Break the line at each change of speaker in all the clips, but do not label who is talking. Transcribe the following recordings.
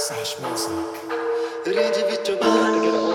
Sash music.
Range ਵਿੱਚੋਂ ਬਾਹਰ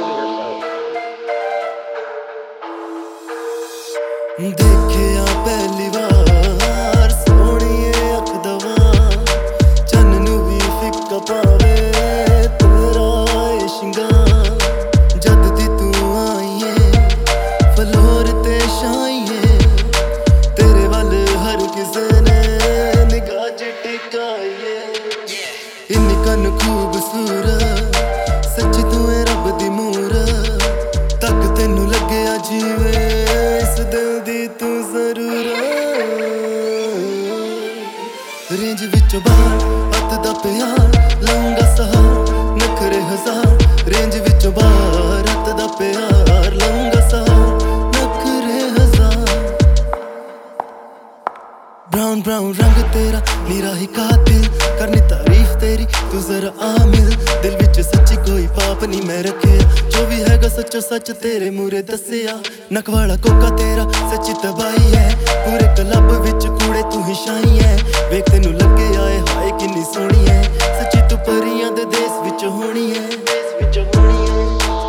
ਦੇਖਿਆ ਪਹਿਲੀ ਵਾਰ ਸੋਹਣੀਏ ਅੱਖ ਦਵਾ ਚੰਨ ਨੂੰ ਵੀ ਫਿੱਕਾ ਪਾਵੇ ਤੇਰਾ ਏ ਸ਼ਿੰਗਾਰ ਜਦ ਦੀ ਤੂੰ ਆਈਏ ਫਲੋਰ ਤੇ ਛਾਈਏ ਤੇਰੇ ਵੱਲ ਹਰ ਕਿਸੇ ਨੇ ਨਿਗਾਹ ਚ ਟਿਕਾਈਏ ਇੰਨੀ ਕੰਨ ਖੂਬਸੂਰਤ ਸੱਚੀ ਤੂੰ ਏ ਰੱਬ ਦੀ ਮੂਰਤ ਤੱਕ ਤੈਨੂੰ ਲੱਗਿਆ ਜੀਵੇ ਇਸ ਦਿਲ ਦੀ ਤੂੰ ਜ਼ਰੂਰਤ ਰੇਂਜ ਵਿੱਚੋਂ ਬਾਹਰ ਹੱਥ ਦਾ ਪਿਆਰ ਲਾਉਂਗਾ ਸਹਾਰ ਨਖਰੇ ਹਜ਼ਾਰ ਰੇਂਜ ਵਿੱਚੋਂ ਬਾਹਰ ਹੱਥ ਦਾ ਪਿਆਰ ਲਾਉਂਗਾ ਸਹਾਰ ਨਖਰੇ ਹਜ਼ਾਰ ब्राउन ब्राउन रंग तेरा मेरा ही कातिल करनी तारीफ तेरी तू जरा आमिल दिल विच सच्ची कोई पाप नहीं मैं रखे जो भी हैगा सच्चो सच तेरे मूरे दसिया नक वाला कोका तेरा सच्ची तबाही है पूरे क्लब विच कूड़े तू ही शाही है वेख तेनू लगे आए हाय किन्नी सोहनी है सच्ची तू परियां दे देश विच होनी है देश विच होनी है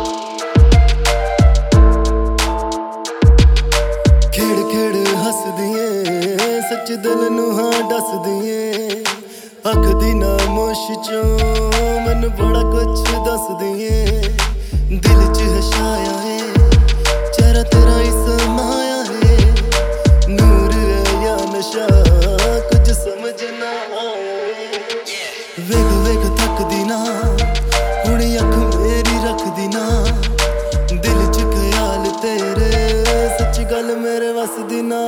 खेड़ खेड़ हसदी सच दिल नू हाँ दसदी अख दी नामोश चों मैनू बड़ा कुछ दसदी दिल च हशाया है चेहरा तेरा ही समाया है नूर है या नशा कुछ समझ ना आया है वेख वेख थकदी ना हुण अख मेरी रखदी ना दिल च ख्याल तेरे सच्ची गल मेरे वसदी ना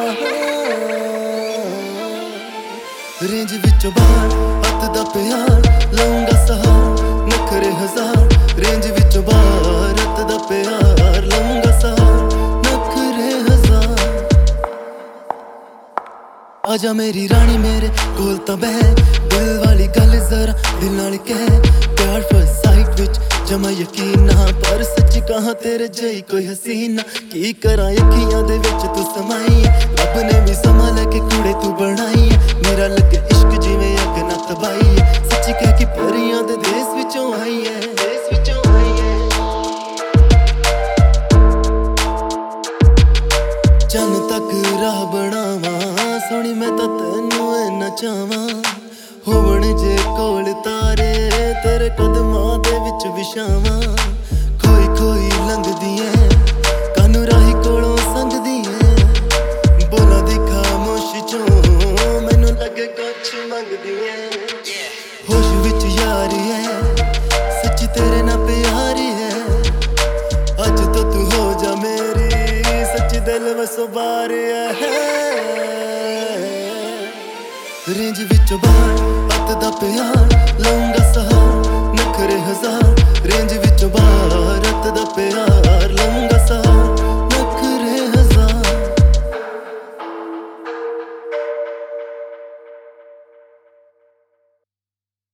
रेंज ਵਿੱਚੋਂ ਬਾਹਰ ਹੱਥ ਦਾ ਪਿਆਰ ਲਾਉਂਗਾ ਸਹਾਰ ਨਖਰੇ ਹਜ਼ਾਰ ਰੇਂਜ ਵਿੱਚੋਂ ਬਾਹਰ ਹੱਥ ਦਾ ਪਿਆਰ ਲਾਉਂਗਾ ਸਹਾਰ ਨਖਰੇ ਹਜ਼ਾਰ ਆਜਾ ਮੇਰੀ ਰਾਣੀ ਮੇਰੇ ਕੋਲ ਤਾਂ ਬਹਿ ਦਿਲ ਵਾਲੀ ਗੱਲ ਜ਼ਰਾ ਦਿਲ ਨਾਲ ਕਹਿ ਪਿਆਰ ਫਸਟ ਸਾਈਟ ਵਿੱਚ ਜਮਾ ਯਕੀਨ ਨਾ ਪਰ ਸੱਚੀ ਕਹਾਂ ਤੇਰੇ ਜਿਹੀ ਕੋਈ ਹਸੀਨਾ ਕੀ ਕਰਾਂ ਅੱਖੀਆਂ ਦੇ ਵਿੱਚ ਤੂੰ ਸਮਾਈ ਰੱਬ ਨੇ ਵੀ ਸਮਾਂ ਲੈ ਕੇ ਕੁੜੇ ਤੂੰ ਬਣਾਈ मेरा लगे इश्क जिवें अग ना तबाही है सच्ची कह के परियां दे देश विचों आई है देश विचों आई है चन तक राह बनावा सोहनी मैं तां तैनू इन्ना चाहवां होवण जे कोल तारे तेरे कदमां दे विच विछावां खोई खोई लंघदी ऐ कानू राही कोलों संगदी ऐ बोलां दी खामोशी चों लगे कुछ मंगदी है होश विच यारी है सच्ची तेरे ना प्यारी है अज तो तू हो जा मेरी सच्ची दिल वसो बारी है रेंज विचों बाहर हत्थ दा प्यार